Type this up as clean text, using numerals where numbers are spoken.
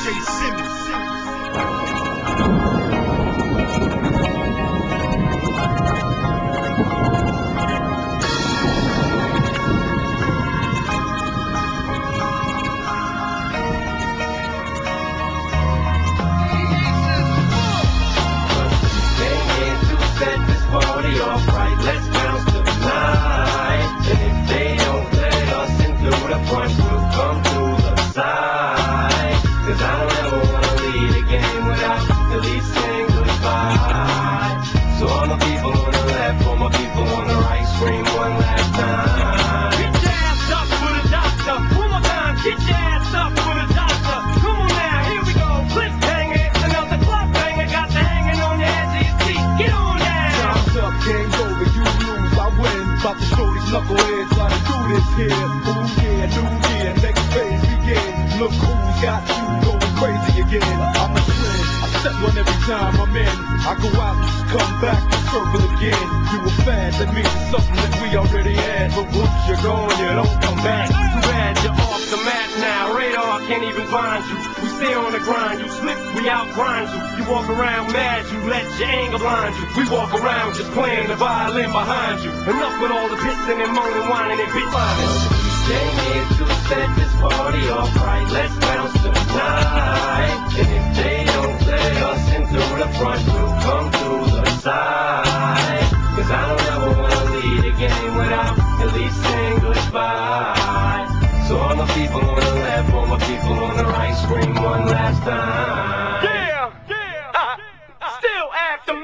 DJ Simmons. Set this party off right, let's bounce tonight. And if they don't let us in through the front, we'll come through the side. Cause I don't ever wanna leave the game without at least saying goodbye. So all my people on the left, all my people on the right, scream one last time. Get your ass up for the doctor. One more time, get your ass up for the doctor. Come on now, here we go. Cliffhanger, another clubhanger. Got the hanging on the edge of your seat. Get on down. Time's up, game's over, you lose, I win. About to show these knuckleheads how to do this here. Ooh yeah, new year, next phase begin. Look who's got you going crazy again. I'm a trend, I set one every time I'm in. I go out, come back, circle again. You a fad, that means it's something that we already had. But once you're gone, you don't come back. Too bad you're off the map now. Radar can't even find you. We stay on the grind. You slip, we outgrind you. You walk around mad, you let your anger blind you. We walk around just playing the violin behind you. Enough with all the pissing and moaning, whining and bitch whining. Stay here to set this party off right, let's bounce tonight. And if they don't let us in through the front, we'll come through the side. Cause I don't ever wanna leave the game without at least saying goodbye. So all my people on the left, all my people on the right, scream one last time.